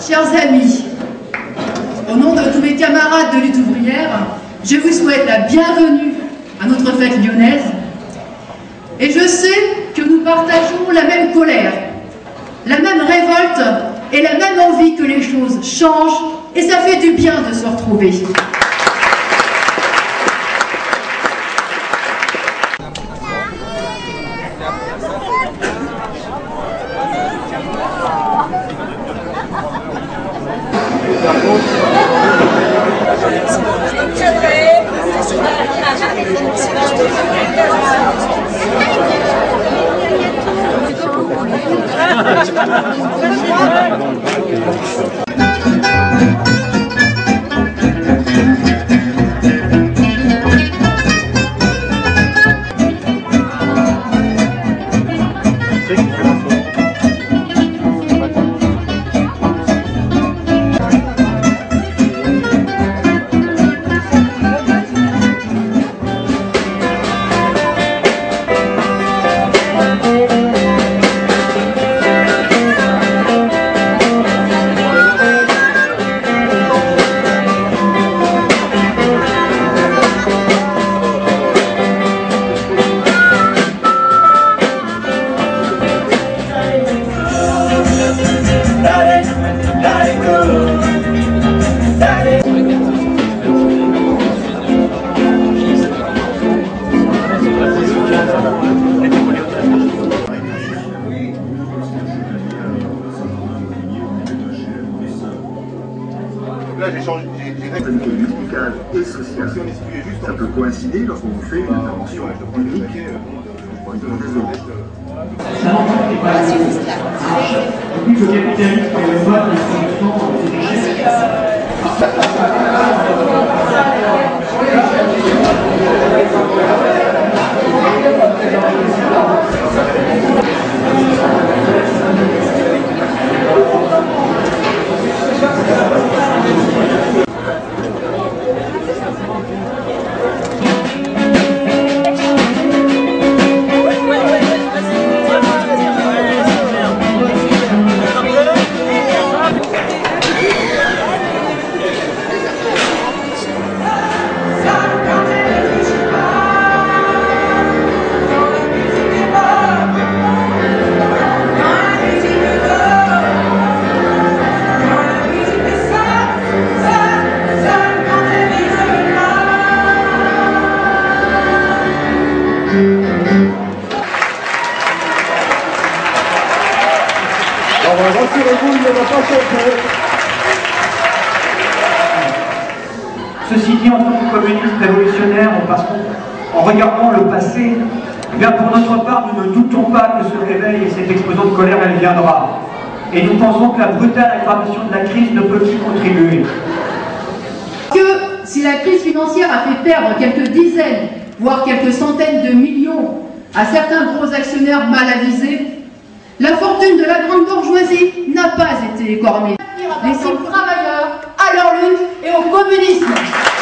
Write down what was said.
chers amis, au nom de tous mes camarades de lutte ouvrière, je vous souhaite la bienvenue à notre fête lyonnaise. Et je sais que nous partageons la même colère, la même révolte et la même envie que les choses changent, et ça fait du bien de se retrouver. Là, j'ai règles musicales et sociales. Ça peut coïncider lorsqu'on fait une intervention publique. Depuis que le capitalisme est le mode de production des richesses. Rassurez-vous, il ne va pas chanter. Ceci dit, en tant que communistes révolutionnaires, en regardant le passé, eh bien pour notre part, nous ne doutons pas que ce réveil et cette explosion de colère, elle viendra. Et nous pensons que la brutale aggravation de la crise ne peut qu'y contribuer. Que si la crise financière a fait perdre quelques dizaines, voire quelques centaines de millions à certains gros actionnaires mal avisés, la fortune de la grande bourgeoisie n'a pas été écornée. Les cibles travailleurs, à leur lutte et au communisme.